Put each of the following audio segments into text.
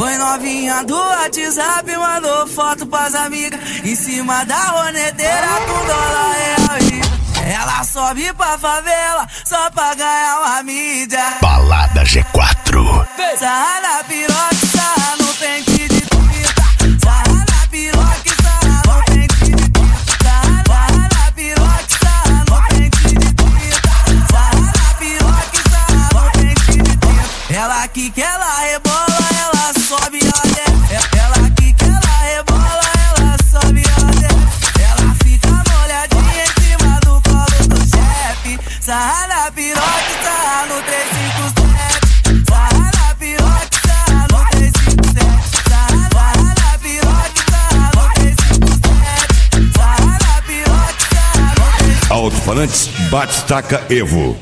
Oi, novinha do WhatsApp, mandou foto pras amigas em cima da roneteira com dólar real riba. Ela sobe pra favela só pra ganhar uma mídia. Balada G4. Sarra na piroca, sarra no pente de tinta. Sarra na piroca, sarra no pente de tinta. Sarra na piroca, sarra no pente de tinta. Sarra na piroca, sarra no pente de tinta. Ela quica, ela rebola, ela sobe e ela desce. Ela quica, ela rebola, ela sobe e ela desce. Ela fica molhadinha em cima do colo do chefe. Sarra na piroca, sarra no 357. Sarra na piroca, sarra no 357. Sarra na piroca, sarra no 357. Sarra na piroca, sarra no 357. Alto-falantes Batistaca Evo.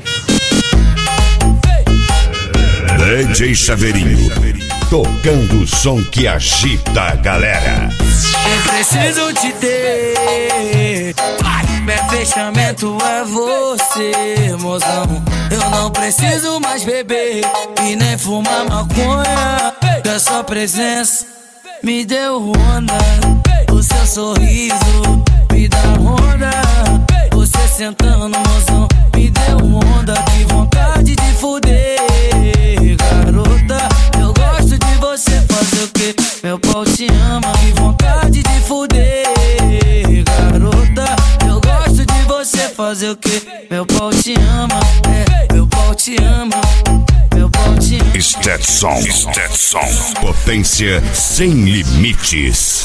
DJ Chaveirinho, tocando o som que agita a galera. Eu preciso te ter, meu fechamento é você, mozão. Eu não preciso mais beber e nem fumar maconha. Da sua presença me deu onda, o seu sorriso me dá onda. Você sentando, mozão, me deu onda. Que vontade de fuder, garota. Eu gosto de você, fazer o quê? Meu pau te ama. Que vontade de fuder, garota. Eu gosto de você, fazer o quê? Meu pau te ama, meu pau te ama. Meu pau te ama. Stetson, potência sem limites.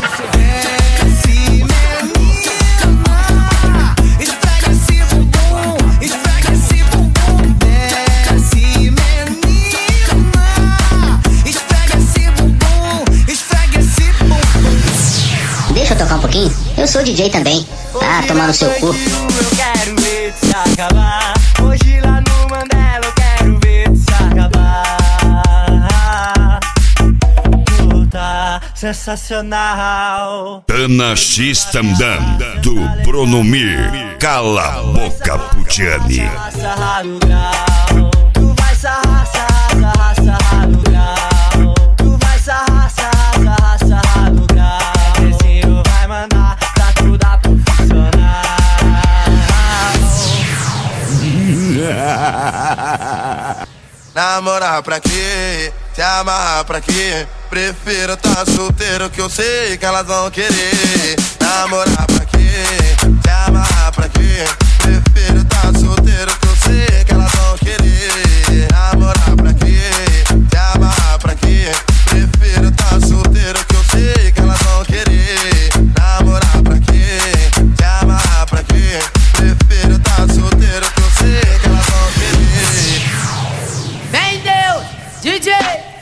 Deixa eu tocar um pouquinho? Eu sou DJ também. Ah, tomar no seu cu. Eu quero ver se acabar. Hoje lá no Mandela eu quero ver se acabar. Puta, sensacional. Tana X Tandam, do Bronomir. Cala a boca, Putiani. Sarra no grau. Tu vai sarrar, sarrar, sarrar no grau. Tu vai sarrar, sarrar, sarrar no grau. Vizinho vai mandar pra tudo funcionar. Namorar pra quê? Se amarrar pra quê? Prefiro tá solteiro que eu sei que elas vão querer. Namorar pra quê? Se amarrar pra quê?